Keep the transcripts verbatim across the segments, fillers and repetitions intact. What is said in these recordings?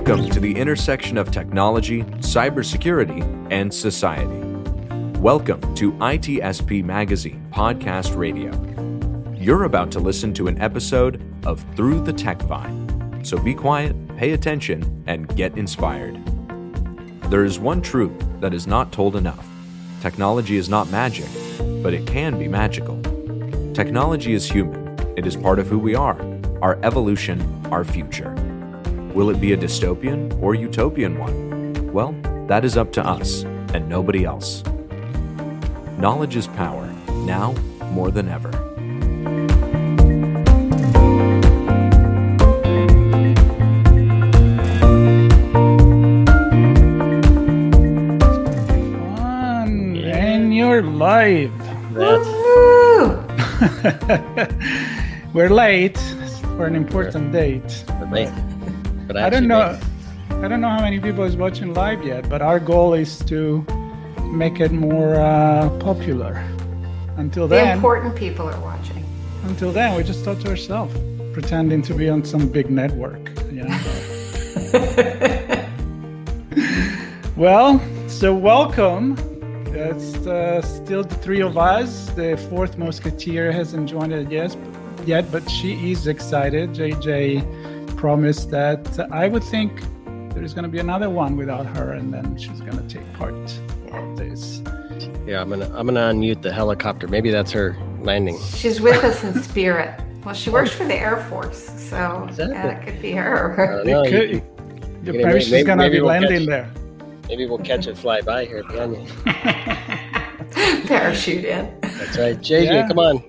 Welcome to the intersection of technology, cybersecurity, and society. Welcome to I T S P Magazine Podcast Radio. You're about to listen to an episode of Through the Tech Vine. So be quiet, pay attention, and get inspired. There is one truth that is not told enough. Technology is not magic, but it can be magical. Technology is human. It is part of who we are, our evolution, our future. Will it be a dystopian or utopian one? Well, that is up to us and nobody else. Knowledge is power, now more than ever. Fun, and you're live. We're late for an important date. We're late. But I don't know. I don't know how many people is watching live yet, but our goal is to make it more uh, popular. Until the then, important people are watching. Until then, we just talk to ourselves, pretending to be on some big network. You know. Well, so welcome. It's uh, still the three of us. The fourth Musketeer hasn't joined us yet, yet, but she is excited. J J promised that I would think there's going to be another one without her, and then she's going to take part of this. Yeah, I'm gonna I'm gonna unmute the helicopter. Maybe that's her landing. She's with us in spirit. Well, she works for the Air Force, so yeah, it could be her. Know, it could. You, you, maybe, maybe she's going to be we'll landing catch, there. Maybe we'll catch it fly by here behind you. Parachute in. That's right, J J. Yeah. Come on.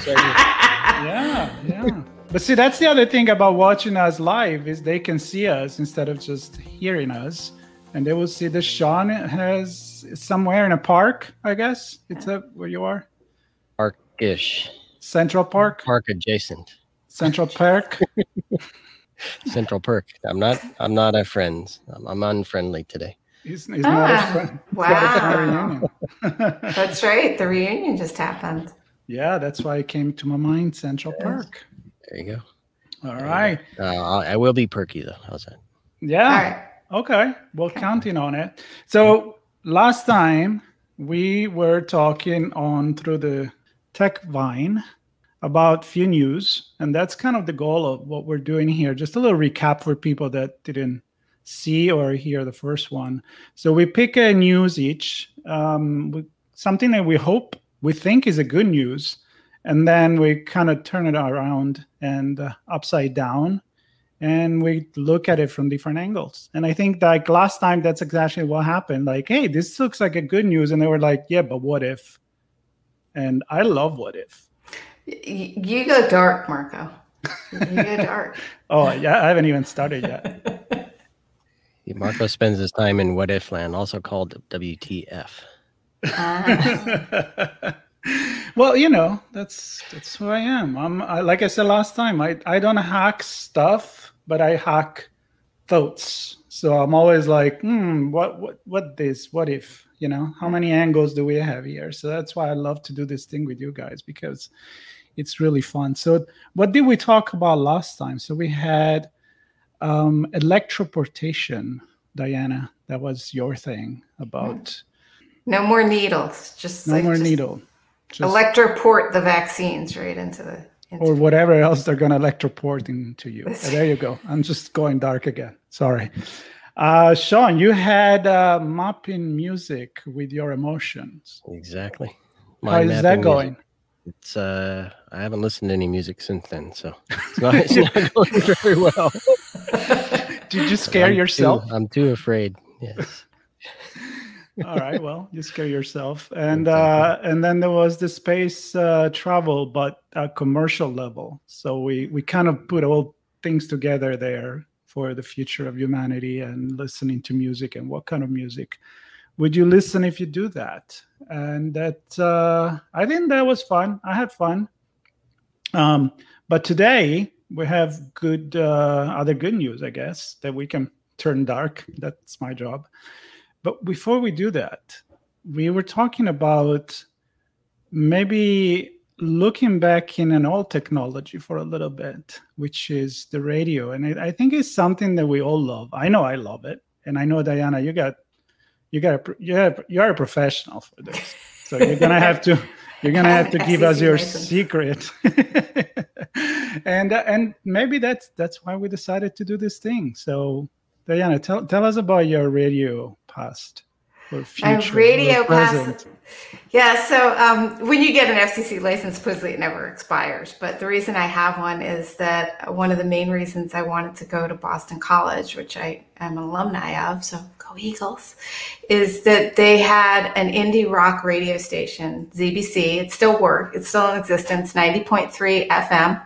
yeah, yeah. But see, that's the other thing about watching us live is they can see us instead of just hearing us, and they will see that Sean has somewhere in a park. I guess it's that where you are. Park-ish. Central Park. Park adjacent. Central Park. Central Park. I'm not. I'm not a friend. I'm, I'm unfriendly today. He's, he's ah, not a friend. Wow. That's right. The reunion just happened. Yeah, that's why it came to my mind. Central yes. Park. There you go. All there right. Uh, I will be perky though. How's that? Yeah. Right. Okay. Well, okay. Counting on it. So last time we were talking on Through the Tech Vine about few news, and that's kind of the goal of what we're doing here. Just a little recap for people that didn't see or hear the first one. So we pick a news each, um, with something that we hope, we think is a good news. And then we kind of turn it around and uh, upside down, and we look at it from different angles. And I think like last time, that's exactly what happened. Like, hey, this looks like a good news. And they were like, yeah, but what if? And I love what if. You go dark, Marco. You go dark. Oh, yeah, I haven't even started yet. Marco spends his time in what if land, also called W T F. Ah. Well, you know, that's that's who I am. I'm I, like I said last time, I, I don't hack stuff, but I hack thoughts. So I'm always like, hmm, what what what this? What if? You know, how many angles do we have here? So that's why I love to do this thing with you guys, because it's really fun. So what did we talk about last time? So we had um, electroportation, Diana. That was your thing about. No more needles. Just no like, more just needle. Just electroport the vaccines right into the into or whatever else they're going to electroport into you. Oh, there you go. I'm just going dark again. Sorry. Uh, Sean, you had uh, mapping music with your emotions. Exactly. My How is that going? Music. It's uh, I haven't listened to any music since then, so it's not, it's not going very well. Did you scare I'm yourself? Too, I'm too afraid. Yes. All right, well, you scare yourself. And uh, and then there was the space uh, travel, but at commercial level. So we, we kind of put all things together there for the future of humanity and listening to music and what kind of music would you listen if you do that? And that, uh, I think that was fun. I had fun. Um, but today we have good uh, other good news, I guess, that we can turn dark. That's my job. But before we do that, we were talking about maybe looking back in an old technology for a little bit, which is the radio. And I, I think it's something that we all love. I know I love it. And I know, Diana, you got, you got, you have, you're a professional for this. So you're going to have to, you're going to have to give us your secret. and, uh, and maybe that's, that's why we decided to do this thing. So Diana, tell, tell us about your radio past. Or future, My radio past. Yeah, so um, when you get an F C C license, supposedly it never expires. But the reason I have one is that one of the main reasons I wanted to go to Boston College, which I am an alumni of, so go Eagles, is that they had an indie rock radio station, Z B C. It still works. It's still in existence, ninety point three F M.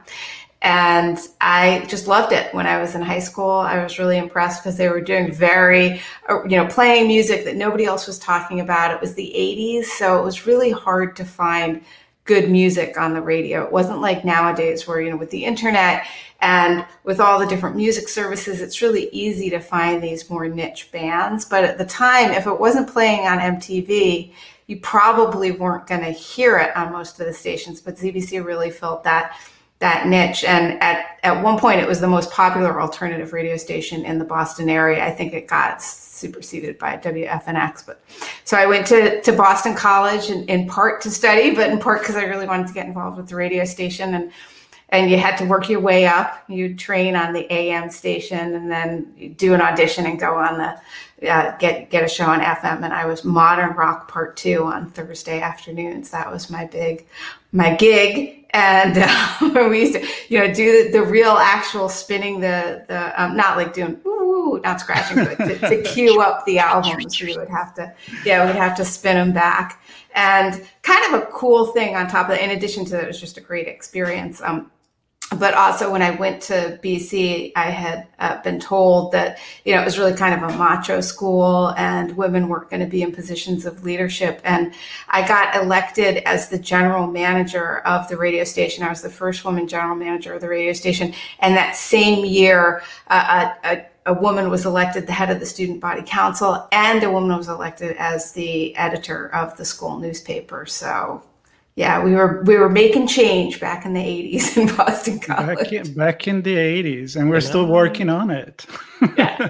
And I just loved it when I was in high school. I was really impressed because they were doing very, you know, playing music that nobody else was talking about. It was the eighties, so it was really hard to find good music on the radio. It wasn't like nowadays where, you know, with the internet and with all the different music services, it's really easy to find these more niche bands. But at the time, if it wasn't playing on M T V, you probably weren't going to hear it on most of the stations. But Z B C really filled that that niche. And at, at one point, it was the most popular alternative radio station in the Boston area. I think it got superseded by W F N X. But so I went to, to Boston College in, in part to study, but in part because I really wanted to get involved with the radio station. And and you had to work your way up. You train on the A M station and then you do an audition and go on the, uh, get, get a show on F M. And I was Modern Rock Part Two on Thursday afternoons. That was my big, my gig. And uh, we used to, you know, do the, the real actual spinning the, the um, not like doing, woo, not scratching, but to, to cue up the albums. We would have to, yeah, we'd have to spin them back. And kind of a cool thing on top of that, in addition to that, it was just a great experience. Um, But also when I went to B C, I had uh, been told that, you know, it was really kind of a macho school and women weren't going to be in positions of leadership. And I got elected as the general manager of the radio station. I was the first woman general manager of the radio station. And that same year, uh, a, a, a woman was elected the head of the student body council, and a woman was elected as the editor of the school newspaper. So yeah, we were we were making change back in the eighties in Boston College. Back in, back in the eighties, and we're yeah. still working on it. Yeah.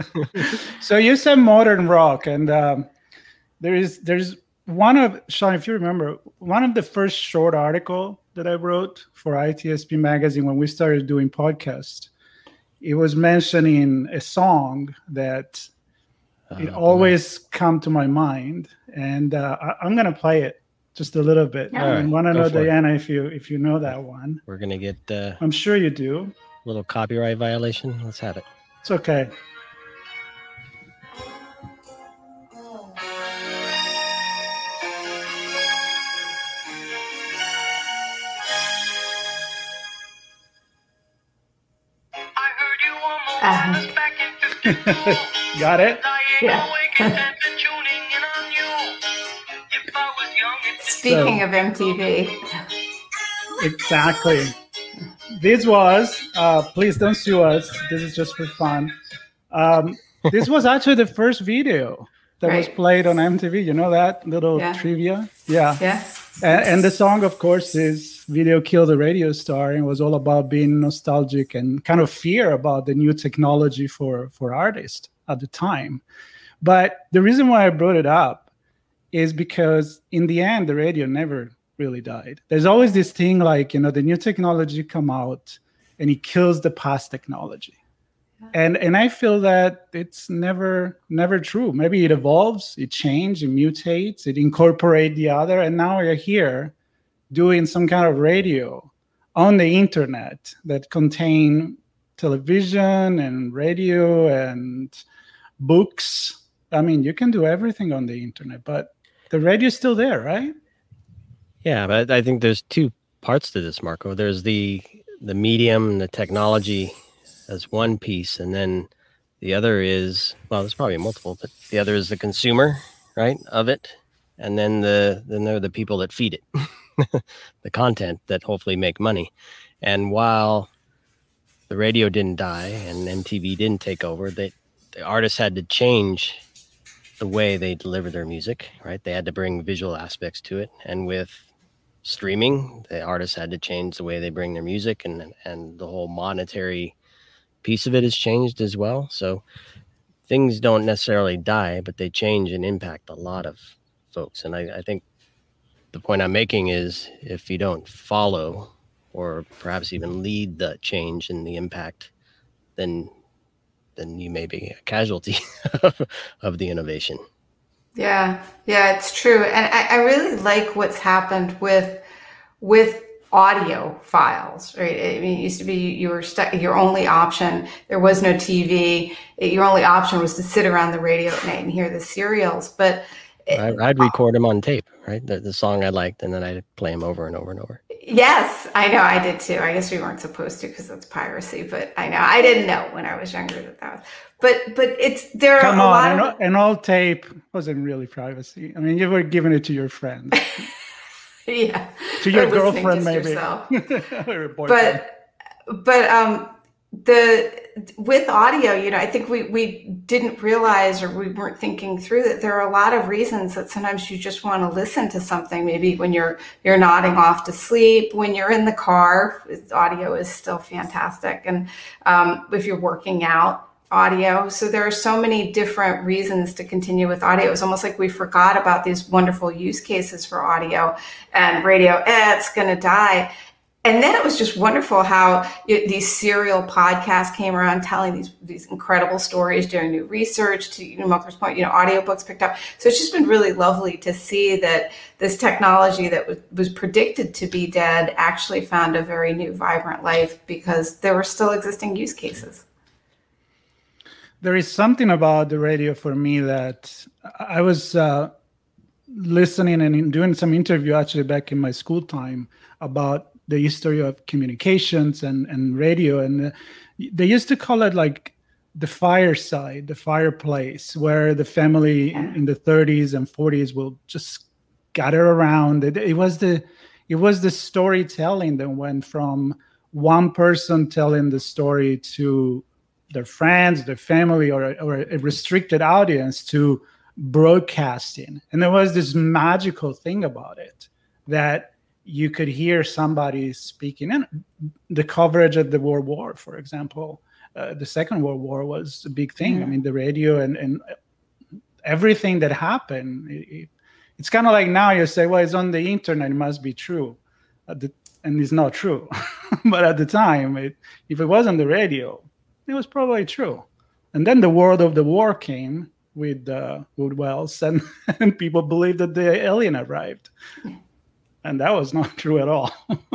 So you said modern rock, and um, there is there's one of Sean, if you remember, one of the first short article that I wrote for I T S P magazine when we started doing podcasts. It was mentioning a song that oh, it always boy. come to my mind, and uh, I, I'm gonna play it. Just a little bit. Yeah. I Right, want to know, Diana, it. if you if you know that one. We're gonna get. Uh, I'm sure you do. A little copyright violation. Let's have it. It's okay. Uh-huh. Got it? Yeah. Speaking so, of M T V. Exactly. This was, uh, please don't sue us. This is just for fun. Um, this was actually the first video that right. was played on M T V. You know that little yeah. trivia? Yeah. Yeah. And, and the song, of course, is Video Killed the Radio Star, and was all about being nostalgic and kind of fear about the new technology for, for artists at the time. But the reason why I brought it up is because in the end, the radio never really died. There's always this thing like, you know, the new technology come out and it kills the past technology. Yeah. And and I feel that it's never, never true. Maybe it evolves, it changes, it mutates, it incorporates the other. And now we're here doing some kind of radio on the internet that contain television and radio and books. I mean, you can do everything on the internet, but the radio's still there, right? Yeah, but I think there's two parts to this, Marco. There's the the medium, the technology as one piece, and then the other is, well, there's probably multiple, but the other is the consumer, right, of it, and then the then there are the people that feed it, the content that hopefully make money. And while the radio didn't die and M T V didn't take over, they, the artists had to change the way they deliver their music, right? They had to bring visual aspects to it. And with streaming, the artists had to change the way they bring their music, and and the whole monetary piece of it has changed as well. So things don't necessarily die, but they change and impact a lot of folks. And I, I think the point I'm making is, if you don't follow or perhaps even lead the change and the impact, then then you may be a casualty of, of the innovation. Yeah, yeah, it's true. And I, I really like what's happened with with audio files, right? I mean, it used to be you were stuck, your only option, there was no T V, your only option was to sit around the radio at night and hear the serials. But I, I'd record them on tape, right? The, the song I liked, and then I'd play them over and over and over. Yes, I know, I did too. I guess we weren't supposed to because that's piracy, but I know, I didn't know when I was younger that that was. But but it's, there are Come a on, lot an, of... an old tape wasn't really privacy. I mean, you were giving it to your friends. Yeah. To your Or listening girlfriend, just maybe. yourself. Or your boyfriend. But but um the with audio, you know, I think we we didn't realize, or we weren't thinking through that there are a lot of reasons that sometimes you just want to listen to something. Maybe when you're you're nodding off to sleep, when you're in the car, audio is still fantastic, and um, if you're working out, audio. So there are so many different reasons to continue with audio. It's almost like we forgot about these wonderful use cases for audio and radio. Eh, it's going to die. And then it was just wonderful how it, these serial podcasts came around telling these these incredible stories, doing new research. To, you know, Mocha's point, you know, audiobooks picked up. So it's just been really lovely to see that this technology that was, was predicted to be dead actually found a very new, vibrant life because there were still existing use cases. There is something about the radio for me that I was uh, listening and doing some interview actually back in my school time about the history of communications and, and radio. And uh, they used to call it like the fireside, the fireplace, where the family in, in the thirties and forties will just gather around. It, it was the it was the storytelling that went from one person telling the story to their friends, their family, or, or a restricted audience to broadcasting. And there was this magical thing about it that you could hear somebody speaking. And the coverage of the World War, for example, uh, the Second World War was a big thing. Mm-hmm. I mean, the radio and, and everything that happened, it, it, it's kind of like now you say, well, it's on the internet, it must be true. Uh, the, and it's not true. But at the time, it, if it was on the radio, it was probably true. And then the word of the war came with uh, Wood Wells, and, and people believed that the alien arrived. And that was not true at all.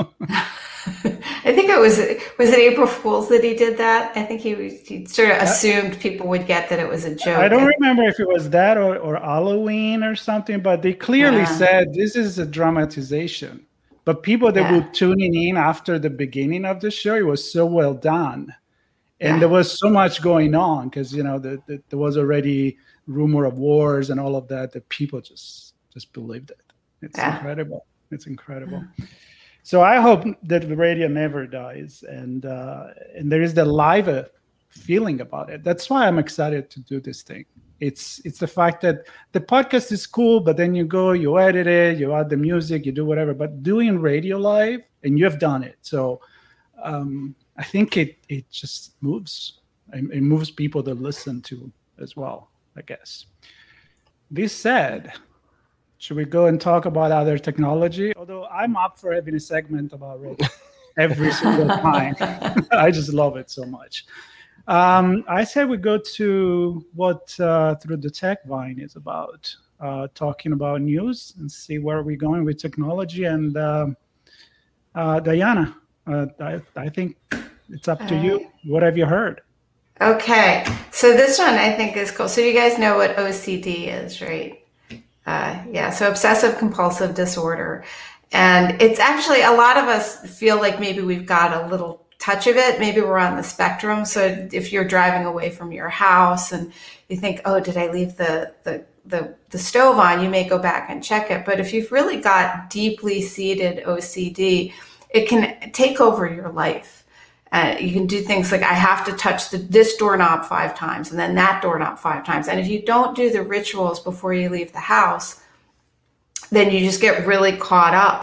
I think it was, was it April Fool's that he did that? I think he, he sort of assumed people would get that it was a joke. I don't remember if it was that or, or Halloween or something, but they clearly yeah. said this is a dramatization. But people that yeah. were tuning in after the beginning of the show, it was so well done. And yeah. there was so much going on because, you know, the, the, there was already rumor of wars and all of that, that people just, just believed it. It's yeah. incredible. It's incredible. So I hope that the radio never dies. And uh, and there is the live feeling about it. That's why I'm excited to do this thing. It's it's the fact that the podcast is cool, but then you go, you edit it, you add the music, you do whatever. But doing radio live, and you have done it. So um, I think it it just moves. It moves people to listen to as well, I guess. This said, should we go and talk about other technology? Although I'm up for having a segment about radio every single time. I just love it so much. Um, I said we go to what uh, Through the Tech Vine is about, uh, talking about news and see where we're going with technology. And uh, uh, Diana, uh, I, I think it's up to you. What have you heard? Okay, so this one I think is cool. So you guys know what O C D is, right? Uh, yeah, so obsessive compulsive disorder. And it's actually, a lot of us feel like maybe we've got a little touch of it. Maybe we're on the spectrum. So if you're driving away from your house and you think, oh, did I leave the, the, the, the stove on? You may go back and check it. But if you've really got deeply seated O C D, it can take over your life. Uh, you can do things like, I have to touch the, this doorknob five times and then that doorknob five times. And if you don't do the rituals before you leave the house, then you just get really caught up.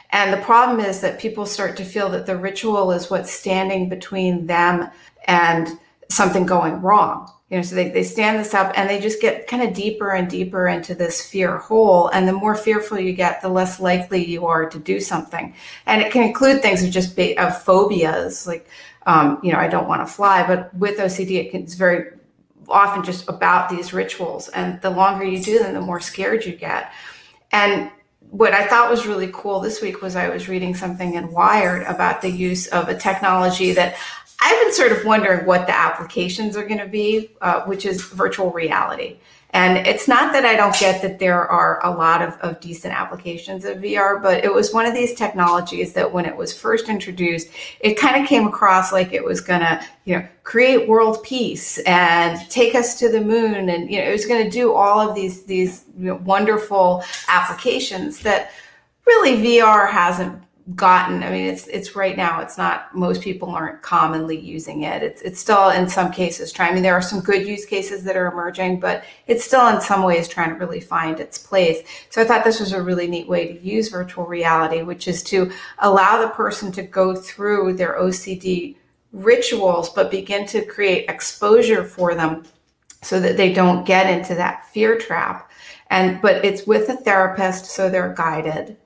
And the problem is that people start to feel that the ritual is what's standing between them and something going wrong. You know, so they, they stand this up and they just get kind of deeper and deeper into this fear hole. And the more fearful you get, the less likely you are to do something. And it can include things of just ba- of phobias, like, um, you know, I don't want to fly. But with O C D, it can, it's very often just about these rituals. And the longer you do them, the more scared you get. And what I thought was really cool this week was I was reading something in Wired about the use of a technology that I've been sort of wondering what the applications are going to be, uh, which is virtual reality. And it's not that I don't get that there are a lot of, of decent applications of V R, but it was one of these technologies that when it was first introduced, it kind of came across like it was going to, you know, create world peace and take us to the moon. And, you know, it was going to do all of these, these you know, wonderful applications that really V R hasn't gotten. I mean, it's it's right now, it's not, most people aren't commonly using it. It's it's still in some cases trying. I mean, there are some good use cases that are emerging, but it's still in some ways trying to really find its place. So I thought this was a really neat way to use virtual reality, which is to allow the person to go through their O C D rituals, but begin to create exposure for them so that they don't get into that fear trap. And but it's with a therapist, so they're guided.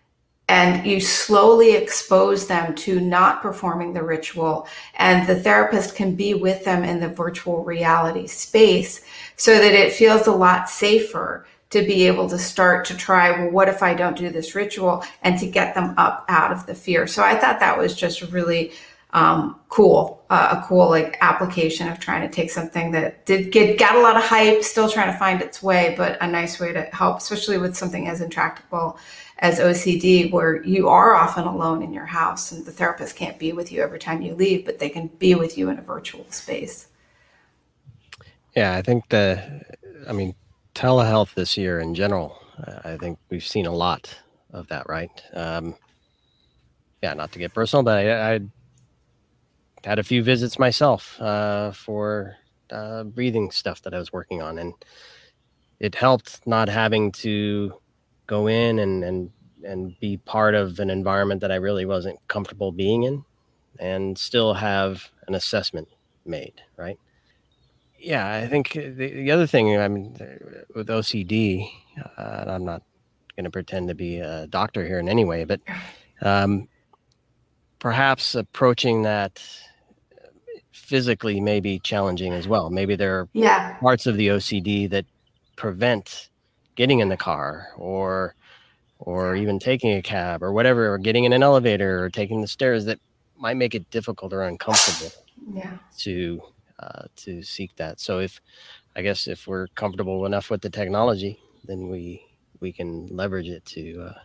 And you slowly expose them to not performing the ritual. And the therapist can be with them in the virtual reality space so that it feels a lot safer to be able to start to try, well, what if I don't do this ritual? And to get them up out of the fear. So I thought that was just really um, cool, uh, a cool like application of trying to take something that did get, got a lot of hype, still trying to find its way, but a nice way to help, especially with something as intractable as O C D, where you are often alone in your house and the therapist can't be with you every time you leave, but they can be with you in a virtual space. Yeah, I think the, I mean, telehealth this year in general, I think we've seen a lot of that, right? Um, yeah, not to get personal, but I, I had a few visits myself uh, for uh, breathing stuff that I was working on, and it helped not having to go in and, and, and be part of an environment that I really wasn't comfortable being in and still have an assessment made. Right. Yeah. I think the, the other thing, I mean, with O C D, uh, I'm not going to pretend to be a doctor here in any way, but um, perhaps approaching that physically may be challenging as well. Maybe there are yeah. parts of the O C D that prevent getting in the car or or even taking a cab or whatever, or getting in an elevator or taking the stairs that might make it difficult or uncomfortable yeah. to uh, to seek that. So if I guess if we're comfortable enough with the technology, then we we can leverage it to uh,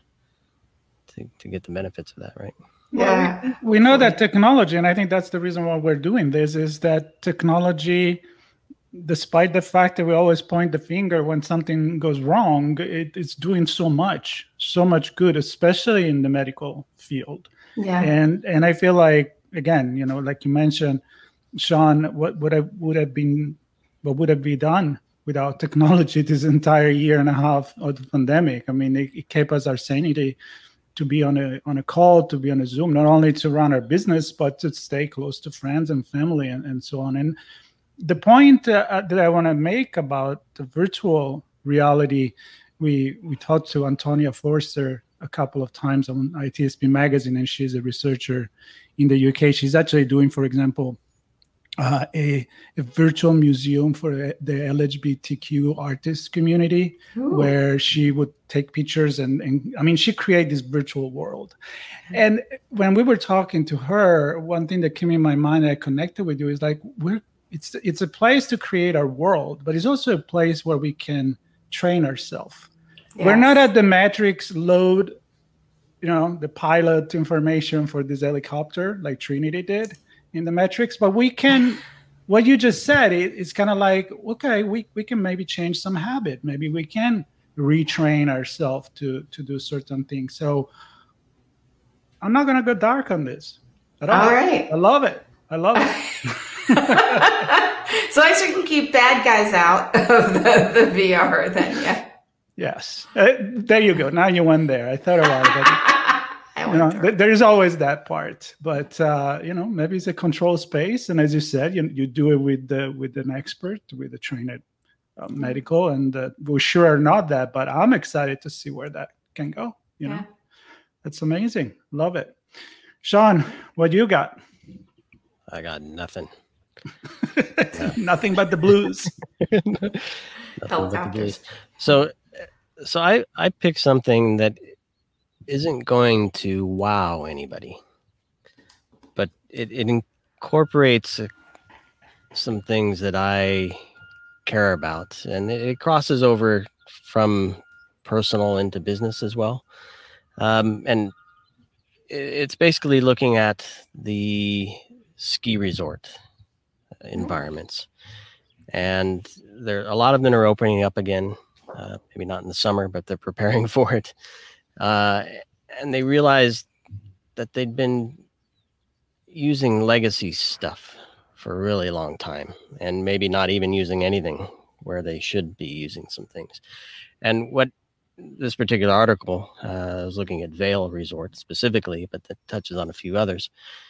to, to get the benefits of that, right? Yeah. Well, we, we know that technology, and I think that's the reason why we're doing this, is that technology, despite the fact that we always point the finger when something goes wrong, it, it's doing so much, so much good, especially in the medical field. Yeah. And and I feel like, again, you know, like you mentioned, Sean, what would have would have been, what would have been done without technology this entire year and a half of the pandemic? I mean, it, it kept us our sanity to be on a on a call, to be on a Zoom, not only to run our business, but to stay close to friends and family and, and so on. And the point uh, that I want to make about the virtual reality, we we talked to Antonia Forster a couple of times on I T S P Magazine, and she's a researcher in the U K. She's actually doing, for example, uh, a, a virtual museum for the L G B T Q artist community. Ooh. Where she would take pictures and, and I mean, she created this virtual world. And when we were talking to her, one thing that came in my mind that I connected with you is like, we're It's it's a place to create our world, but it's also a place where we can train ourselves. Yes. We're not at the Matrix load, you know, the pilot information for this helicopter like Trinity did in the Matrix, but we can, what you just said, it, it's kind of like, okay, we, we can maybe change some habit. Maybe we can retrain ourselves to, to do certain things. So I'm not going to go dark on this at all. All right. I love it. I love it. So I should can keep bad guys out of the, the V R then, yeah. Yes. Uh, there you go. Now you went there. I thought about it. I you know, went th- there's always that part, but uh, you know, maybe it's a control space, and as you said, you you do it with the with an expert, with a trained uh, medical, and uh, we're sure are not that, but I'm excited to see where that can go. You Yeah. know, that's amazing. Love it. Sean, what you got? I got nothing. Nothing but the blues. Nothing but the Helicopters. blues. So, so I I picked something that isn't going to wow anybody, but it, it incorporates uh, some things that I care about, and it, it crosses over from personal into business as well. Um, and it, it's basically looking at the ski resort environments, and there a lot of them are opening up again. Uh, maybe not in the summer, but they're preparing for it. Uh, and they realized that they'd been using legacy stuff for a really long time, and maybe not even using anything where they should be using some things. And what this particular article, uh, I was looking at Vail Resort specifically, but that touches on a few others.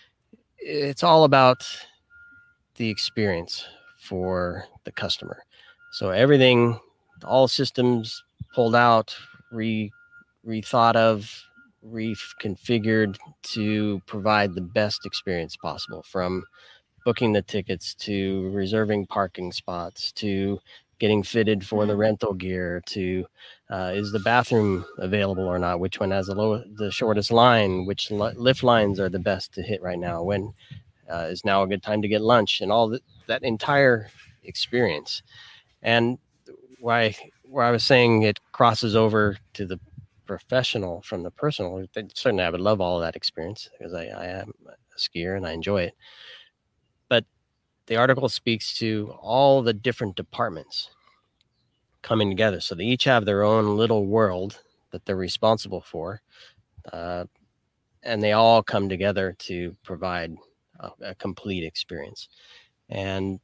It's all about the experience for the customer. So everything, all systems pulled out, re rethought of, reconfigured to provide the best experience possible, from booking the tickets to reserving parking spots to getting fitted for the rental gear to uh, is the bathroom available or not, which one has the low, the shortest line, which li- lift lines are the best to hit right now, when uh, is now a good time to get lunch, and all that, that entire experience. And why where I was saying it crosses over to the professional from the personal, certainly I would love all of that experience because I, I am a skier and I enjoy it. But the article speaks to all the different departments coming together. So they each have their own little world that they're responsible for. Uh, and they all come together to provide a, a complete experience. And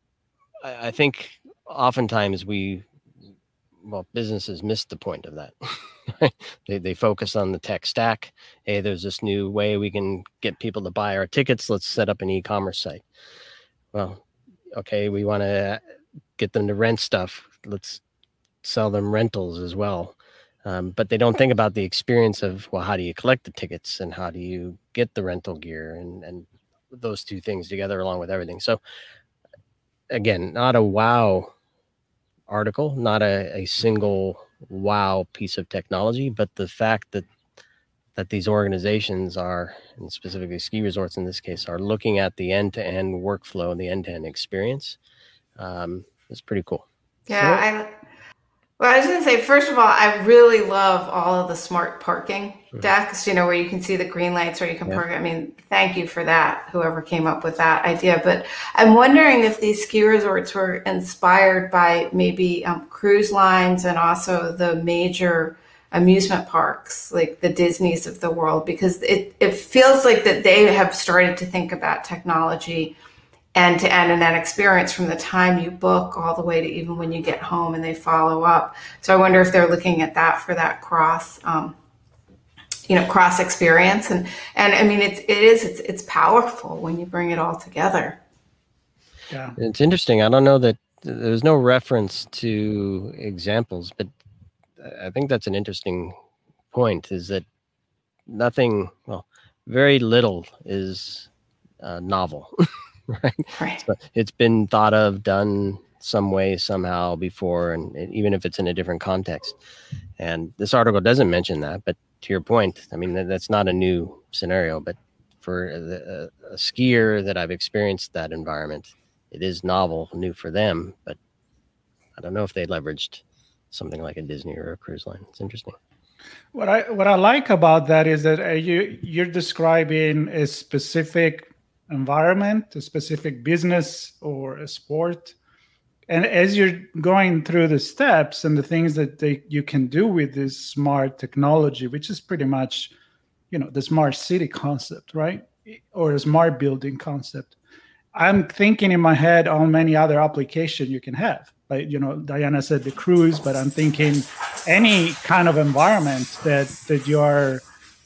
I, I think oftentimes we, well, businesses miss the point of that. they they focus on the tech stack. Hey, there's this new way we can get people to buy our tickets. Let's set up an e-commerce site. Well, okay, we want to get them to rent stuff. Let's sell them rentals as well. Um, but they don't think about the experience of, well, how do you collect the tickets and how do you get the rental gear and, and those two things together along with everything. So again, not a wow article, not a, a single wow piece of technology, but the fact that that these organizations are, and specifically ski resorts in this case, are looking at the end-to-end workflow and the end-to-end experience um, is pretty cool. Yeah, I well, I was going to say, first of all, I really love all of the smart parking mm-hmm. decks, you know, where you can see the green lights where you can yeah. park. I mean, thank you for that, whoever came up with that idea. But I'm wondering if these ski resorts were inspired by maybe um, cruise lines and also the major amusement parks, like the Disneys of the world, because it, it feels like that they have started to think about technology end to end and that experience from the time you book all the way to even when you get home and they follow up. So I wonder if they're looking at that for that cross, um, you know, cross experience. And, and I mean, it's, it is, it's, it's powerful when you bring it all together. Yeah. It's interesting. I don't know that there's no reference to examples, but I think that's an interesting point, is that nothing, well, very little is uh, novel. Right. Right. So it's been thought of, done some way, somehow before, and it, even if it's in a different context. And this article doesn't mention that, but to your point, I mean, that, that's not a new scenario, but for a, a skier that I've experienced that environment, it is novel, new for them, but I don't know if they leveraged something like a Disney or a cruise line. It's interesting. What I, what I like about that is that uh, you, you're describing a specific environment, a specific business or a sport. And as you're going through the steps and the things that they, you can do with this smart technology, which is pretty much, you know, the smart city concept, right? Or a smart building concept. I'm thinking in my head on many other applications you can have. Like, you know, Diana said the cruise, but I'm thinking any kind of environment that, that you are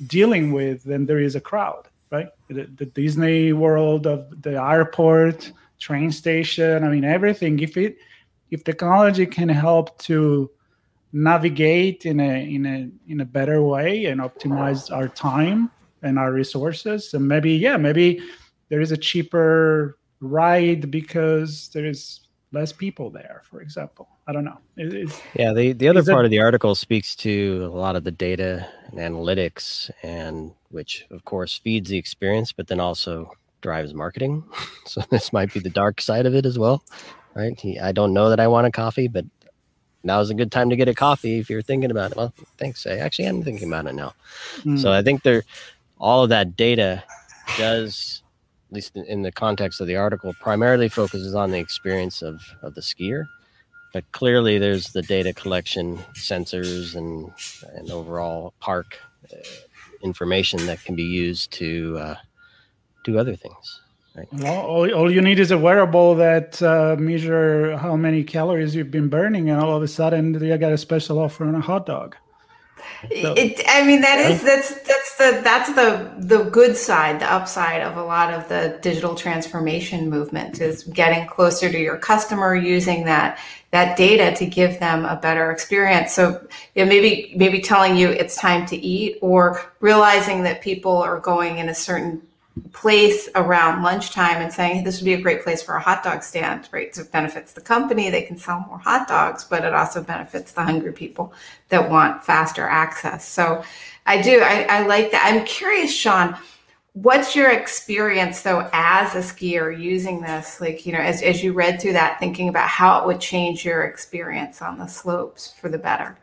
dealing with than there is a crowd, right? The, the Disney World of the airport, train station, I mean, everything. If it, if technology can help to navigate in a in a in a better way and optimize our time and our resources, and maybe yeah, maybe there is a cheaper ride because there is less people there, for example. I don't know. It, it's, yeah, the, the other part that, of the article speaks to a lot of the data and analytics, and which of course feeds the experience, but then also drives marketing. So this might be the dark side of it as well, right? He, I don't know that I want a coffee, but now's a good time to get a coffee if you're thinking about it. Well, thanks. I actually am thinking about it now. Mm. So I think there, all of that data does, at least in the context of the article, primarily focuses on the experience of, of the skier. But clearly there's the data collection, sensors, and, and overall park uh, information that can be used to uh, do other things. Right? Well, all, all you need is a wearable that uh, measure how many calories you've been burning, and all of a sudden you got a special offer on a hot dog. So, it, I mean, that is that's that's the that's the the good side, the upside of a lot of the digital transformation movement is getting closer to your customer, using that that data to give them a better experience. So you know, maybe maybe telling you it's time to eat, or realizing that people are going in a certain place around lunchtime and saying, hey, this would be a great place for a hot dog stand, right? So it benefits the company, they can sell more hot dogs, but it also benefits the hungry people that want faster access. So I do, I, I like that. I'm curious, Sean, what's your experience though as a skier using this? Like, you know, as, as you read through that, thinking about how it would change your experience on the slopes for the better.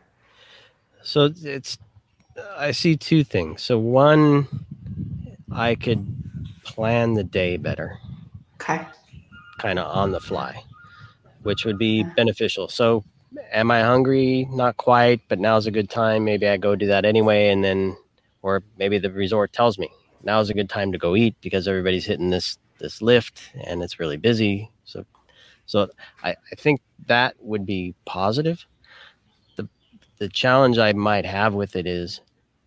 So it's, I see two things. So one, I could plan the day better. Okay. Kind of on the fly, which would be yeah. beneficial. So am I hungry? Not quite, but now's a good time. Maybe I go do that anyway. And then, or maybe the resort tells me now's a good time to go eat because everybody's hitting this, this lift and it's really busy. So, so I, I think that would be positive. The, the challenge I might have with it is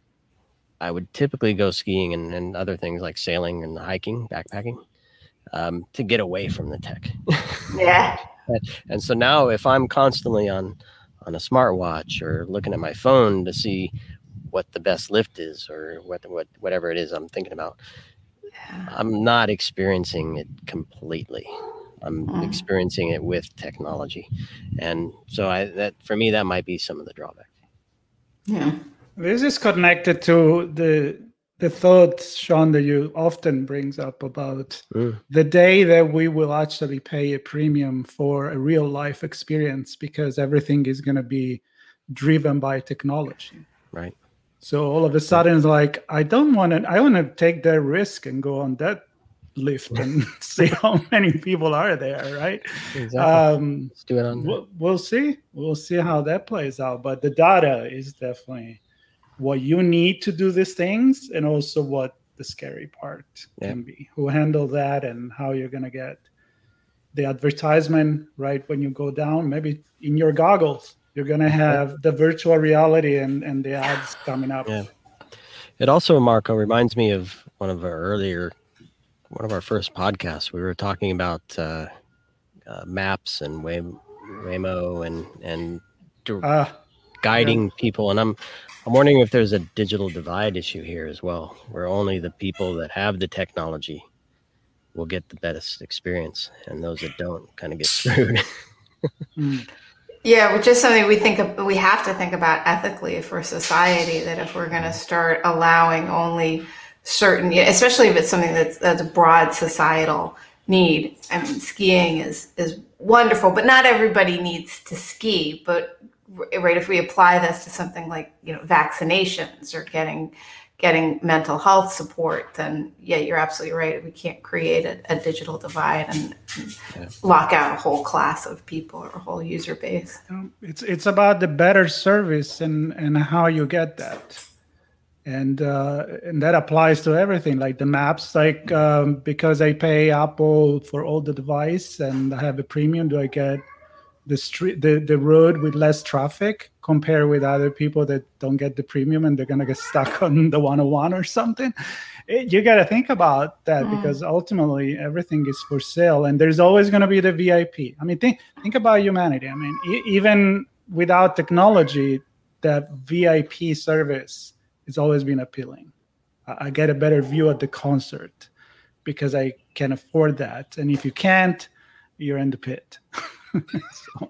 I would typically go skiing and, and other things like sailing and hiking, backpacking, um, to get away from the tech. Yeah. and, and so now if I'm constantly on, on a smartwatch or looking at my phone to see what the best lift is or what, what whatever it is I'm thinking about, yeah. I'm not experiencing it completely. I'm mm. experiencing it with technology. And so I that for me, that might be some of the drawbacks. Yeah. This is connected to the the thought, Sean, that you often brings up about mm. the day that we will actually pay a premium for a real life experience because everything is going to be driven by technology. Right. So all of a sudden, it's like, I don't want to, I want to take that risk and go on that lift and see how many people are there, right? Exactly. Um, Let's do it on we'll, we'll see. We'll see how that plays out. But the data is definitely what you need to do these things, and also what the scary part yeah. can be. Who handle that, and how you're going to get the advertisement right when you go down. Maybe in your goggles, you're going to have the virtual reality and, and the ads coming up. Yeah. It also, Marco, reminds me of one of our earlier, one of our first podcasts. We were talking about uh, uh, maps and Way, Waymo and and uh, guiding yeah. people, and I'm. I'm wondering if there's a digital divide issue here as well, where only the people that have the technology will get the best experience, and those that don't kind of get screwed. Yeah, which is something we think of, we have to think about ethically for society. That if we're going to start allowing only certain, especially if it's something that's that's a broad societal need. I mean, skiing is is wonderful, but not everybody needs to ski. But right, if we apply this to something like, you know, vaccinations or getting getting mental health support, then yeah, you're absolutely right. We can't create a, a digital divide and, and yeah. lock out a whole class of people or a whole user base. It's it's about the better service and, and how you get that. And uh, and that applies to everything, like the maps, like um, because I pay Apple for all the device and I have a premium, do I get the street, the, the road with less traffic compared with other people that don't get the premium and they're going to get stuck on the one oh one or something. It, you got to think about that mm. because ultimately everything is for sale and there's always going to be the V I P. I mean, think, think about humanity. I mean, e- even without technology, that V I P service has always been appealing. I, I get a better view at the concert because I can afford that. And if you can't, you're in the pit. so,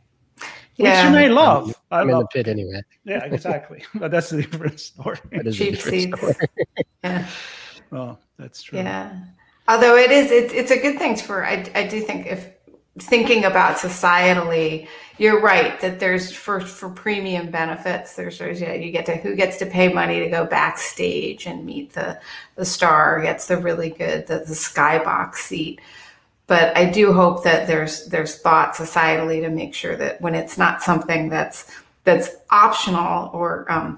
yeah. Which you may love. I'm I in love. the pit anyway. Yeah, exactly. But that's a different story. That is Cheap a different seats. story. Yeah. Oh, that's true. Yeah. Although it is, it's, it's a good thing for, I, I do think if thinking about societally, you're right that there's for, for premium benefits, there's, there's, yeah, you get to, who gets to pay money to go backstage and meet the, the star, gets the really good, the, the skybox seat. But I do hope that there's there's thought societally to make sure that when it's not something that's that's optional or um,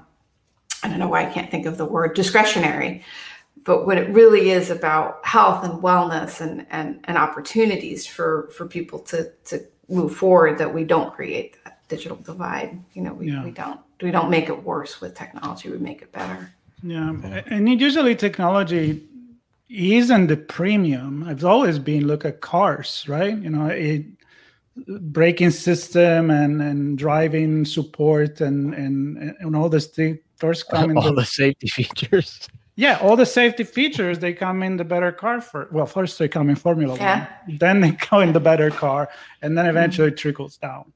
I don't know why I can't think of the word discretionary, but when it really is about health and wellness and and, and opportunities for, for people to, to move forward, that we don't create that digital divide. You know, we, yeah. we don't we don't make it worse with technology. We make it better. Yeah, and usually technology isn't the premium. It's always been, look at cars, right? You know, it braking system and, and driving support and, and, and all this thing first come in all the, the safety features. Yeah, all the safety features, they come in the better car for, well, first they come in Formula yeah. One, then they go in the better car, and then eventually mm-hmm. it trickles down.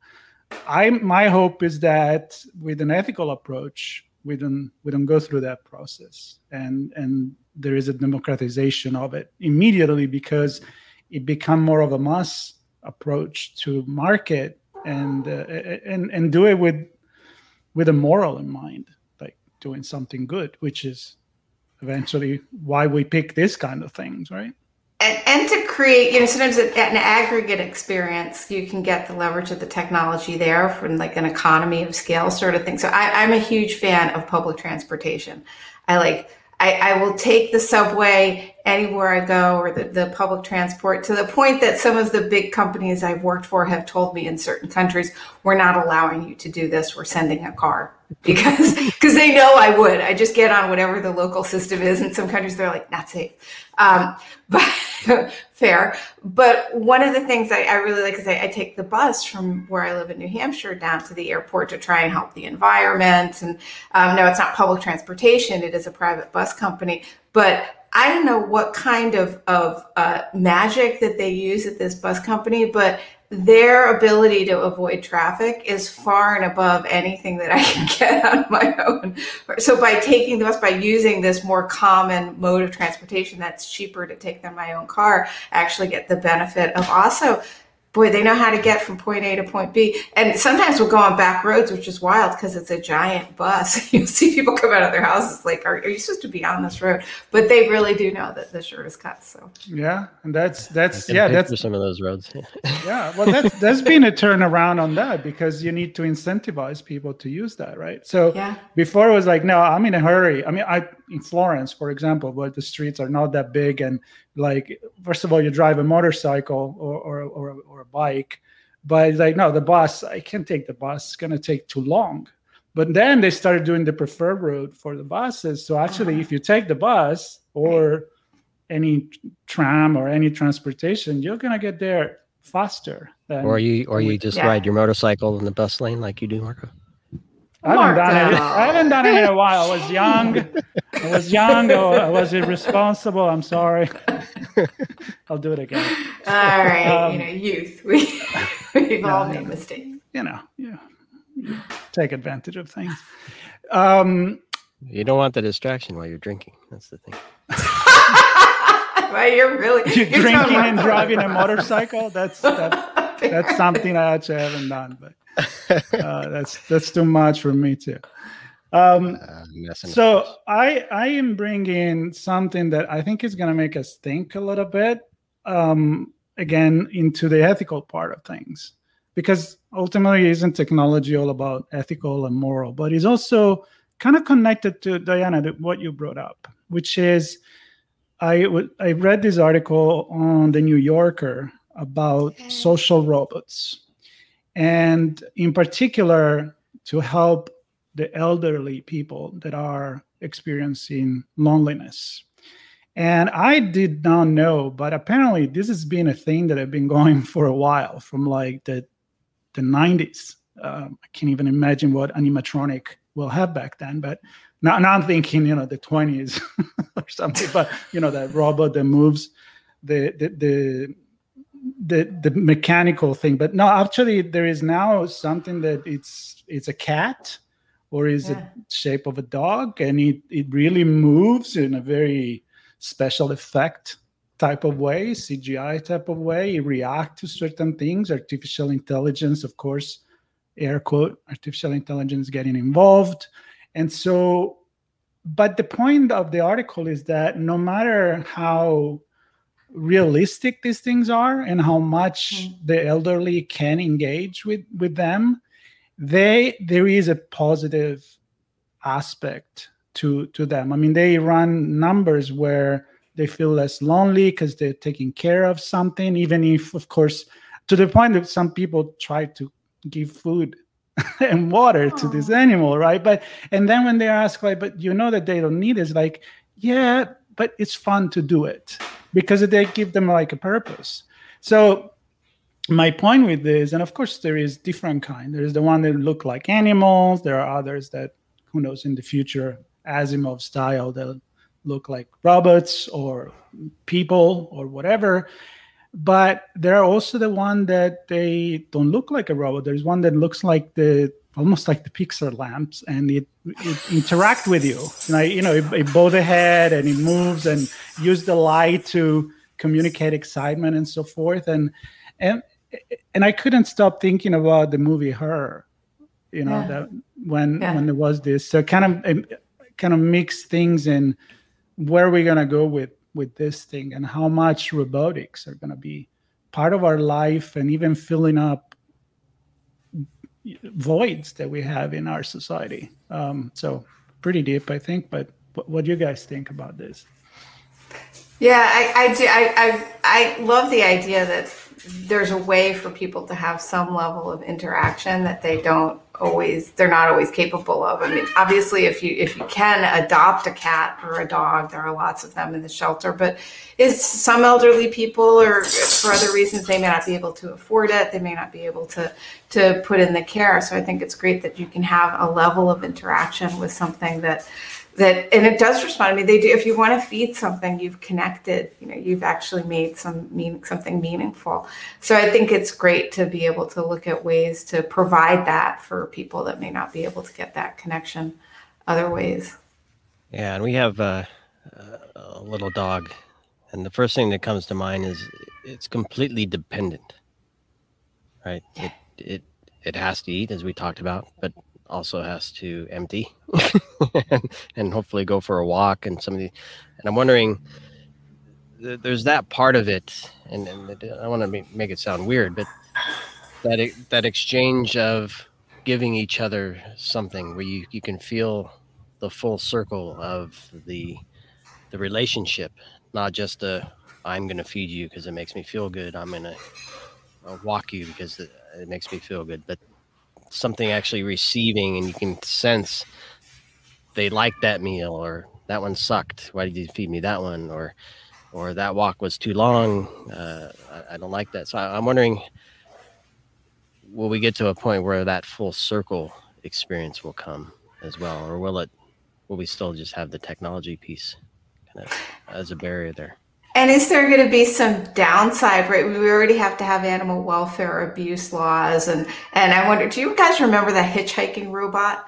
I my hope is that with an ethical approach, we don't we don't go through that process, and and there is a democratization of it immediately because it become more of a mass approach to market and uh, and and do it with with a moral in mind, like doing something good, which is eventually why we pick this kind of things, right? And, and to create, you know, sometimes an aggregate experience, you can get the leverage of the technology there from like an economy of scale sort of thing. So I, I'm a huge fan of public transportation. I like, I, I will take the subway anywhere I go, or the, the public transport, to the point that some of the big companies I've worked for have told me in certain countries, we're not allowing you to do this. We're sending a car. Because because they know I would. I just get on whatever the local system is. In some countries, they're like, not safe. Um, but fair. But one of the things I, I really like is I, I take the bus from where I live in New Hampshire down to the airport to try and help the environment. And um, no, it's not public transportation. It is a private bus company. But I don't know what kind of, of uh, magic that they use at this bus company, but their ability to avoid traffic is far and above anything that I can get on my own. So by taking the bus, by using this more common mode of transportation that's cheaper to take than my own car, I actually get the benefit of also, boy, they know how to get from point A to point B. And sometimes we'll go on back roads, which is wild because it's a giant bus. You'll see people come out of their houses like, are, are you supposed to be on this road? But they really do know that the shortest cut. So yeah, and that's that's yeah, that's some of those roads. yeah, well, that's there's been a turnaround on that because you need to incentivize people to use that, right? So yeah. before it was like, no, I'm in a hurry. I mean, I in Florence, for example, where the streets are not that big, and like, first of all, you drive a motorcycle or or or, or a bike, but it's like, no, the bus, I can't take the bus. It's going to take too long. But then they started doing the preferred route for the buses. So actually, uh-huh. if you take the bus or any tram or any transportation, you're going to get there faster. Than or you or you just yeah. ride your motorcycle in the bus lane like you do, Marco. I haven't done it. I haven't done it in a while. I was young. I was young. I was irresponsible. I'm sorry. I'll do it again. All right. Um, you know, youth. We, we've no, all made mistakes. You know, yeah. You take advantage of things. Um, you don't want the distraction while you're drinking. That's the thing. Well, you're really you're, you're drinking and driving a motorcycle. That's that's, that's something I actually haven't done, but. uh, that's that's too much for me too. Um, uh, so I I am bringing something that I think is going to make us think a little bit um, again into the ethical part of things, because ultimately isn't technology all about ethical and moral, but it's also kind of connected to Diana to what you brought up, which is I w- I read this article on the New Yorker about social robots. and in particular to help the elderly people that are experiencing loneliness. And I did not know, but apparently this has been a thing that I've been going for a while, from like the the nineties. Um, I can't even imagine what animatronic will have back then, but now, now I'm thinking, you know, the twenties or something, but you know, that robot that moves, the, the, the, the, the mechanical thing. But no, actually there is now something that it's, it's a cat or is yeah. a shape of a dog, and it, it really moves in a very special effect type of way, C G I type of way. It reacts to certain things. Artificial intelligence, of course, air quote, artificial intelligence getting involved. And so, but the point of the article is that no matter how realistic these things are and how much mm. the elderly can engage with, with them, they there is a positive aspect to, to them. I mean, they run numbers where they feel less lonely because they're taking care of something, even if, of course, to the point that some people try to give food and water Aww. To this animal, right? But and then when they ask, like, but you know that they don't need it, it's like, yeah, but it's fun to do it because they give them like a purpose. So my point with this, and of course there is different kind. There is the one that look like animals. There are others that, who knows, in the future, Asimov style, they'll look like robots or people or whatever. But there are also the one that they don't look like a robot. There's one that looks like the almost like the Pixar lamps, and it, it interact with you. And you know, it, it bows the head and it moves and use the light to communicate excitement and so forth. And and and I couldn't stop thinking about the movie Her. You know, yeah. that when yeah. when there was this, so kind of kind of mix things in. Where are we going to go with, with this thing, and how much robotics are going to be part of our life and even filling up voids that we have in our society. Um, so pretty deep, I think, but what, what do you guys think about this? Yeah, I, I do. I, I, I love the idea that there's a way for people to have some level of interaction that they don't always, they're not always capable of. I mean, obviously, if you if you can adopt a cat or a dog, there are lots of them in the shelter. But is some elderly people, or for other reasons, they may not be able to afford it. They may not be able to to put in the care. So I think it's great that you can have a level of interaction with something that. That and it does respond. I mean, they do. If you want to feed something, you've connected. You know, you've actually made some mean something meaningful. So I think it's great to be able to look at ways to provide that for people that may not be able to get that connection other ways. Yeah, and we have uh, a little dog, and the first thing that comes to mind is it's completely dependent, right? It it it has to eat, as we talked about, but also has to empty and, and hopefully go for a walk and some of the, and I'm wondering, th- there's that part of it, and, and I don't want to make, make it sound weird, but that it, that exchange of giving each other something where you, you can feel the full circle of the the relationship, not just a I'm going to feed you because it makes me feel good, I'm going to walk you because it, it makes me feel good, but something actually receiving, and you can sense they like that meal, or that one sucked, why did you feed me that one, or or that walk was too long, uh, I, I don't like that. So I, I'm wondering, will we get to a point where that full circle experience will come as well, or will it will we still just have the technology piece kind of as a barrier there? And is there going to be some downside, right? We already have to have animal welfare abuse laws. And, and I wonder, do you guys remember the hitchhiking robot?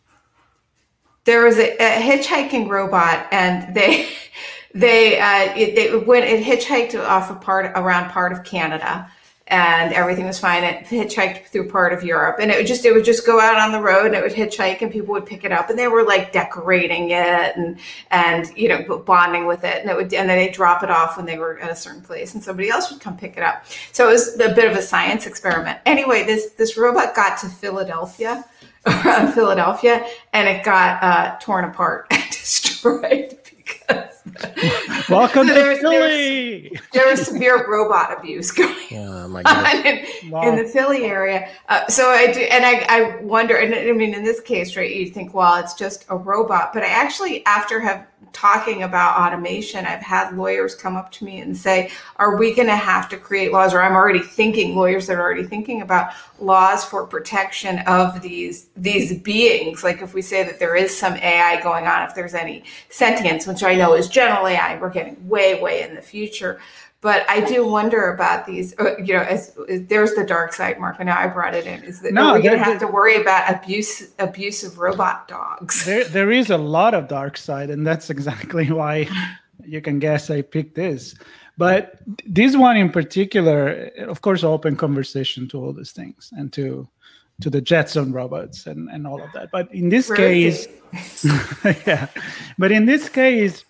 There was a, a hitchhiking robot, and they, they, uh, it, it went, it hitchhiked off a part around part of Canada, and everything was fine. It hitchhiked through part of Europe, and it would just, it would just go out on the road, and it would hitchhike, and people would pick it up, and they were like decorating it and, and, you know, bonding with it. And it would, and then they'd drop it off when they were at a certain place, and somebody else would come pick it up. So it was a bit of a science experiment. Anyway, this, this robot got to Philadelphia, around Philadelphia, and it got uh, torn apart and destroyed. Welcome so to there's, Philly. There's, there was severe robot abuse going Oh my on in, Wow. in the Philly area. Uh, so I do, and I, I wonder, and I mean, in this case, right, you think, well, it's just a robot. But I actually, after have talking about automation, I've had lawyers come up to me and say, are we going to have to create laws, or I'm already thinking, lawyers that are already thinking about laws for protection of these these beings. Like if we say that there is some A I going on, if there's any sentience, which I know is general A I, we're getting way, way in the future. But I do wonder about these, uh, you know, as, as there's the dark side, Mark, and now I brought it in, is that No, are we going to there- have to worry about abuse, abusive robot dogs? There, there is a lot of dark side, and that's exactly why you can guess I picked this. But this one in particular, of course, open conversation to all these things and to to the Jetson robots and, and all of that. But in this Where case, is it? yeah. But in this case,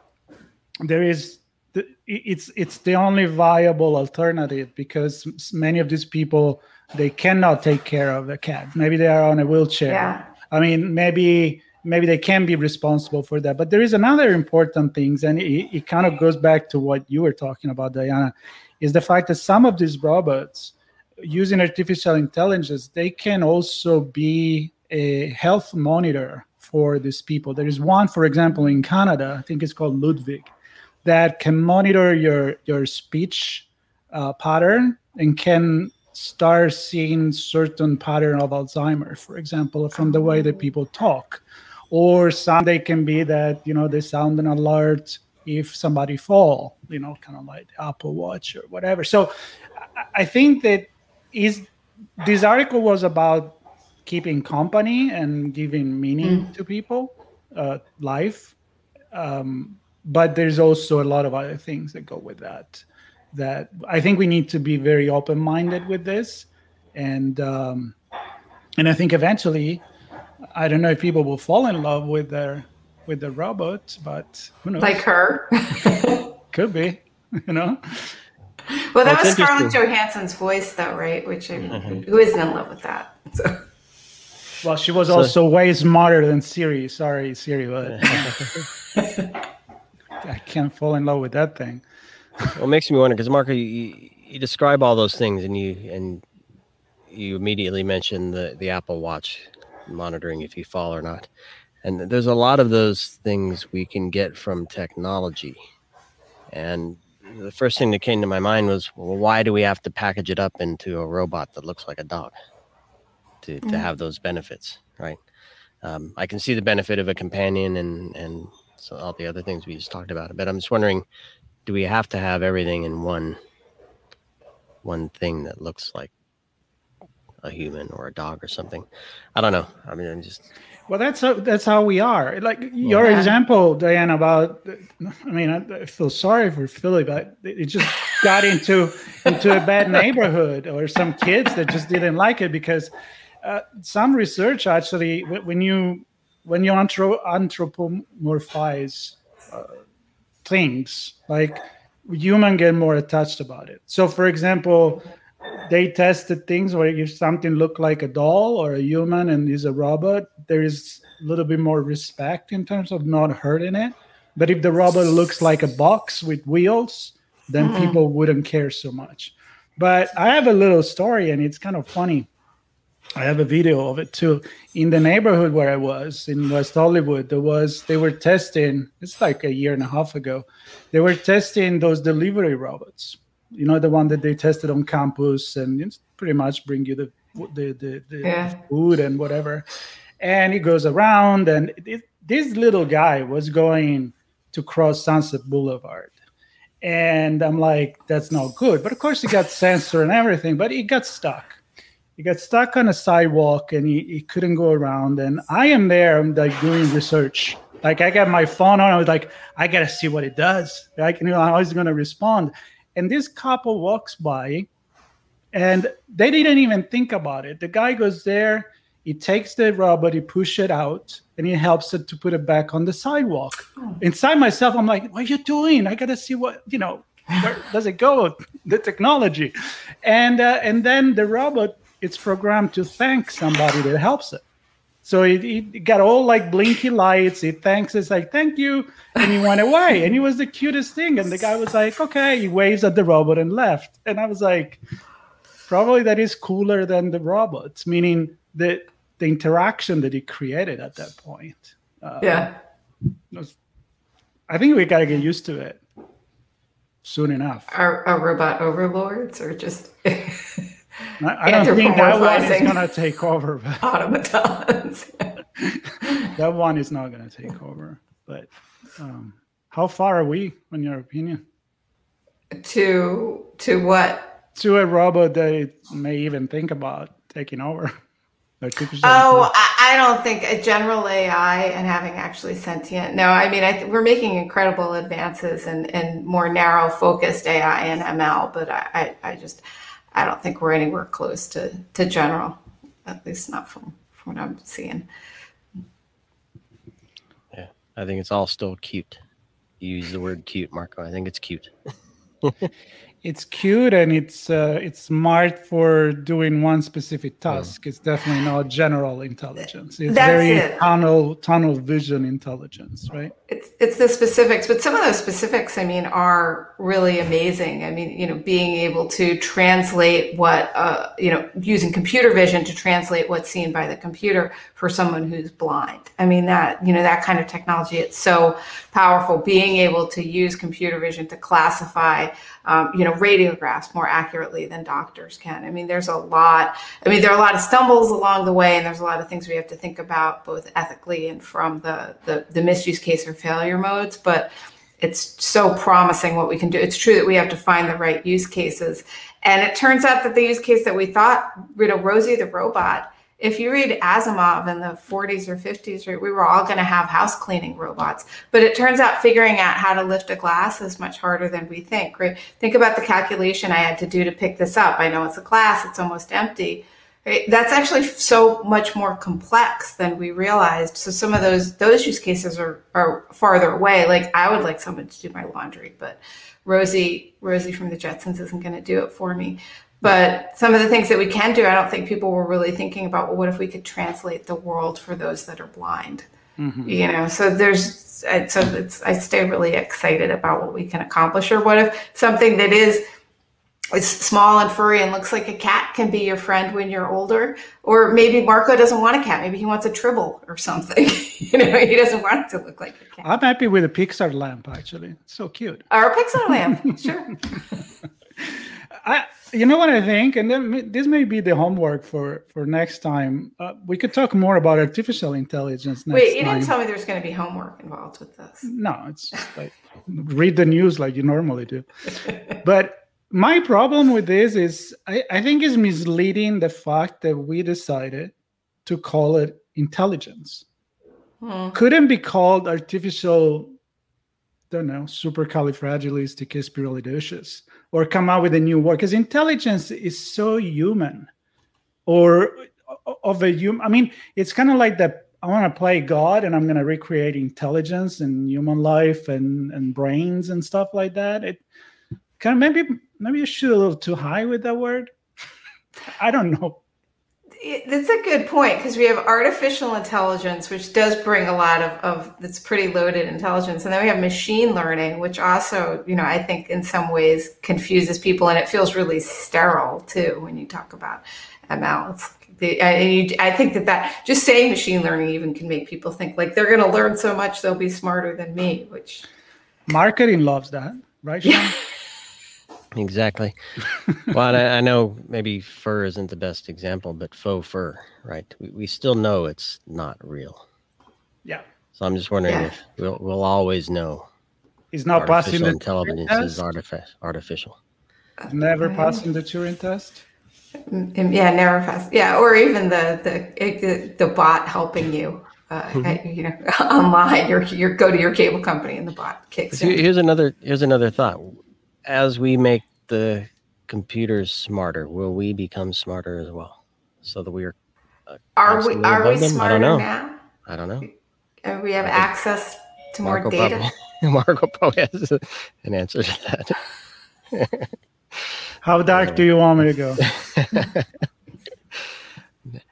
there is the, it's it's the only viable alternative, because many of these people, they cannot take care of a cat. Maybe they are on a wheelchair. Yeah. I mean, maybe maybe they can be responsible for that. But there is another important thing, and it, it kind of goes back to what you were talking about, Diana, is the fact that some of these robots, using artificial intelligence, they can also be a health monitor for these people. There is one, for example, in Canada, I think it's called Ludwig, that can monitor your, your speech uh, pattern and can start seeing certain pattern of Alzheimer's, for example, from the way that people talk. Or some, they can be that, you know, they sound an alert if somebody fall, you know, kind of like Apple Watch or whatever. So I, I think that is this article was about keeping company and giving meaning mm. to people, uh, life. Um, but there's also a lot of other things that go with that. That I think we need to be very open-minded with this, and um, and I think eventually, I don't know if people will fall in love with their with the robot, but who knows? Like her, could be, you know. Well, that That's was Scarlett Johansson's voice, though, right? Which I, mm-hmm. who isn't in love with that? So. Well, she was so, also way smarter than Siri. Sorry, Siri, but I can't fall in love with that thing. Well, it makes me wonder, because Marco, you, you describe all those things, and you and you immediately mention the, the Apple Watch monitoring if you fall or not. And there's a lot of those things we can get from technology. And the first thing that came to my mind was, well, why do we have to package it up into a robot that looks like a dog to, mm-hmm. to have those benefits, right? Um, I can see the benefit of a companion and, and so all the other things we just talked about. But I'm just wondering, do we have to have everything in one one thing that looks like a human or a dog or something? I don't know. I mean, I'm just... Well, that's how, that's how we are. Like your yeah. example, Diana, about, I mean, I, I feel sorry for Philly, but it just got into into a bad neighborhood, or some kids that just didn't like it, because uh, some research actually, when you when you anthro- anthropomorphize uh, things, like human get more attached about it. So, for example, they tested things where if something looked like a doll or a human and is a robot, there is a little bit more respect in terms of not hurting it. But if the robot looks like a box with wheels, then mm-hmm. people wouldn't care so much. But I have a little story, and it's kind of funny. I have a video of it too. In the neighborhood where I was in West Hollywood, there was they were testing, it's like a year and a half ago, they were testing those delivery robots. You know, the one that they tested on campus, and it's pretty much bring you the the the, the yeah. food and whatever. And it goes around, and it, this little guy was going to cross Sunset Boulevard. And I'm like, that's not good. But of course, he got sensor and everything, but he got stuck. He got stuck on a sidewalk, and he, he couldn't go around. And I am there, I'm like doing research. Like, I got my phone on. I was like, I got to see what it does. Like, you know, how is it going to respond? And this couple walks by, and they didn't even think about it. The guy goes there, he takes the robot, he pushes it out, and he helps it to put it back on the sidewalk. Oh. Inside myself, I'm like, what are you doing? I got to see what, you know, where does it go? The technology. And uh, and then the robot, it's programmed to thank somebody that helps it. So it, it got all like blinky lights. It thanks us like, thank you. And he went away. And he was the cutest thing. And the guy was like, okay. He waves at the robot and left. And I was like, probably that is cooler than the robots, meaning the, the interaction that he created at that point. Uh, yeah. Was, I think we got to get used to it soon enough. Are, are robot overlords or just... I, I don't think that one is going to take over. But automatons. That one is not going to take over. But um, how far are we, in your opinion? To to what? To a robot that it may even think about taking over. Oh, I, I don't think a general A I and having actually sentient. No, I mean, I th- we're making incredible advances in, in more narrow focused A I and M L, but I, I, I just... I don't think we're anywhere close to, to general, at least not from, from what I'm seeing. Yeah, I think it's all still cute. You use the word cute, Marco. I think it's cute. It's cute and it's uh, it's smart for doing one specific task. Oh. It's definitely not general intelligence. It's That's very it. tunnel tunnel vision intelligence, right? It's it's the specifics, but some of those specifics, I mean, are really amazing. I mean, you know, being able to translate what, uh, you know, using computer vision to translate what's seen by the computer for someone who's blind. I mean, that, you know, that kind of technology, it's so powerful. Being able to use computer vision to classify, um, you know, radiographs more accurately than doctors can. I mean, there's a lot, I mean, there are a lot of stumbles along the way, and there's a lot of things we have to think about both ethically and from the, the, the misuse case or failure modes, but it's so promising what we can do. It's true that we have to find the right use cases. And it turns out that the use case that we thought, you know, Rosie the robot, if you read Asimov in the forties or fifties, right, we were all going to have house cleaning robots. But it turns out figuring out how to lift a glass is much harder than we think, right? Think about the calculation I had to do to pick this up. I know it's a glass, it's almost empty. Right? That's actually so much more complex than we realized. So some of those those use cases are, are farther away. Like I would like someone to do my laundry, but Rosie, Rosie from the Jetsons isn't going to do it for me. But some of the things that we can do, I don't think people were really thinking about, well, what if we could translate the world for those that are blind? Mm-hmm. You know, so there's, so it's, I stay really excited about what we can accomplish. Or what if something that is, is small and furry and looks like a cat can be your friend when you're older? Or maybe Marco doesn't want a cat. Maybe he wants a Tribble or something. You know, he doesn't want it to look like a cat. I'm happy with a Pixar lamp, actually. It's so cute. Our Pixar lamp, sure. I, you know what I think, and then this may be the homework for, for next time. Uh, we could talk more about artificial intelligence next Wait, you time. didn't tell me there's going to be homework involved with this. No, it's just like read the news like you normally do. But my problem with this is I, I think it's misleading the fact that we decided to call it intelligence. Hmm. Couldn't be called artificial, don't know, supercalifragilisticexpialidocious, or come out with a new word, because intelligence is so human, or of a human. I mean, it's kind of like that. I want to play God, and I'm going to recreate intelligence and human life and, and brains and stuff like that. It kind of maybe maybe you shoot a little too high with that word. I don't know. That's a good point, because we have artificial intelligence, which does bring a lot of, of that's pretty loaded intelligence. And then we have machine learning, which also, you know, I think in some ways confuses people, and it feels really sterile too when you talk about M L. It's the, and you, I think that that just saying machine learning even can make people think like they're going to learn so much they'll be smarter than me, which marketing loves that, right, Sean? Yeah. Exactly. Well, I, I know maybe fur isn't the best example, but faux fur, right? We, we still know it's not real. Yeah. So I'm just wondering yeah. if we'll, we'll always know. It's not passing the intelligence Turing is test? artific- artificial. Never passing the Turing test. Yeah, never pass. Yeah, or even the the the bot helping you. Uh, mm-hmm. You know, online, you you go to your cable company and the bot kicks in. Here's another here's another thought. As we make the computers smarter, will we become smarter as well? So that we are. Uh, are we are we them? smarter I don't know. now? I don't know. Uh, we have access to Marco more data. Probably, Marco probably has an answer to that. How dark do you want me to go?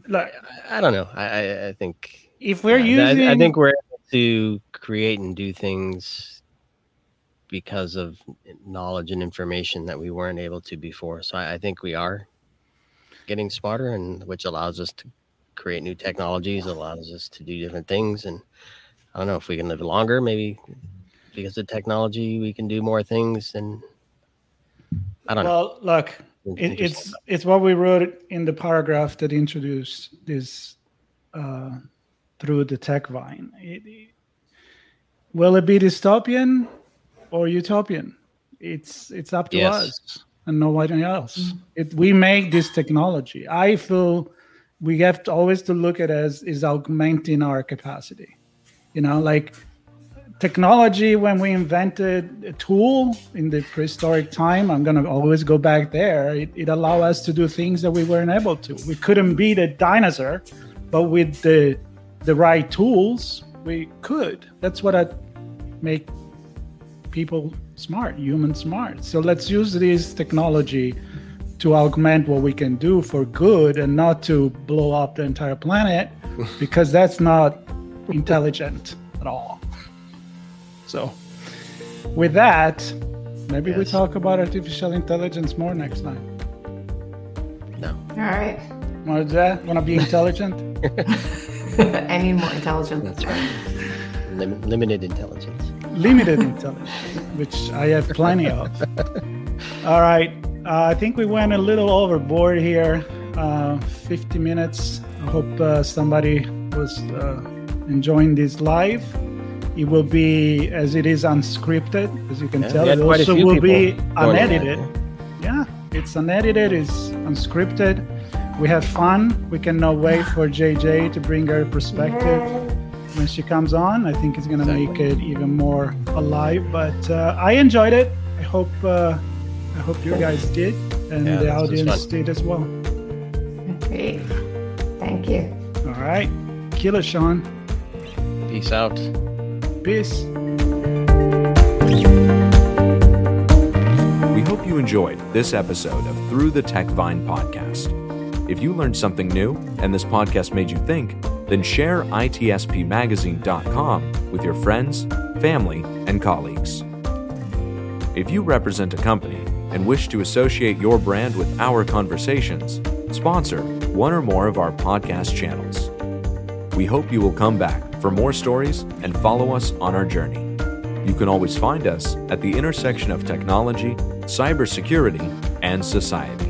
Like, I don't know. I, I, I think if we're yeah, using, I, I think we're able to create and do things because of knowledge and information that we weren't able to before. So I, I think we are getting smarter, and which allows us to create new technologies, allows us to do different things. And I don't know if we can live longer, maybe because of technology, we can do more things. And I don't well, know. Well, look, it, it's it's what we wrote in the paragraph that introduced this uh, through the tech vine. It, it, will it be dystopian or utopian? It's it's up to Yes. us and nobody else. It, we make this technology. I feel we have to always to look at it as is augmenting our capacity. You know, like technology, when we invented a tool in the prehistoric time, I'm going to always go back there. It, it allowed us to do things that we weren't able to. We couldn't beat a dinosaur, but with the the right tools, we could. That's what I make people smart, humans smart. So let's use this technology to augment what we can do for good and not to blow up the entire planet, because that's not intelligent at all. So with that, maybe yes. we talk about artificial intelligence more next time. No. All right. Want to, want to be intelligent? I need more intelligence. That's right. Lim- limited intelligence. Limited intelligence, which I have plenty of. All right. Uh, I think we went a little overboard here. Uh, fifty minutes. I hope uh, somebody was uh, enjoying this live. It will be, as it is unscripted, as you can yeah, tell. It also will be unedited. That. Yeah, it's unedited, it's unscripted. We have fun. We cannot wait for J J to bring her perspective when she comes on. I think it's going to exactly. make it even more alive. But uh, I enjoyed it. I hope uh, I hope you guys did, and yeah, the audience did as well. Great. Thank you. All right. Kill it, Sean. Peace out. Peace. We hope you enjoyed this episode of Through the Tech Vine podcast. If you learned something new and this podcast made you think, then share I T S P magazine dot com with your friends, family, and colleagues. If you represent a company and wish to associate your brand with our conversations, sponsor one or more of our podcast channels. We hope you will come back for more stories and follow us on our journey. You can always find us at the intersection of technology, cybersecurity, and society.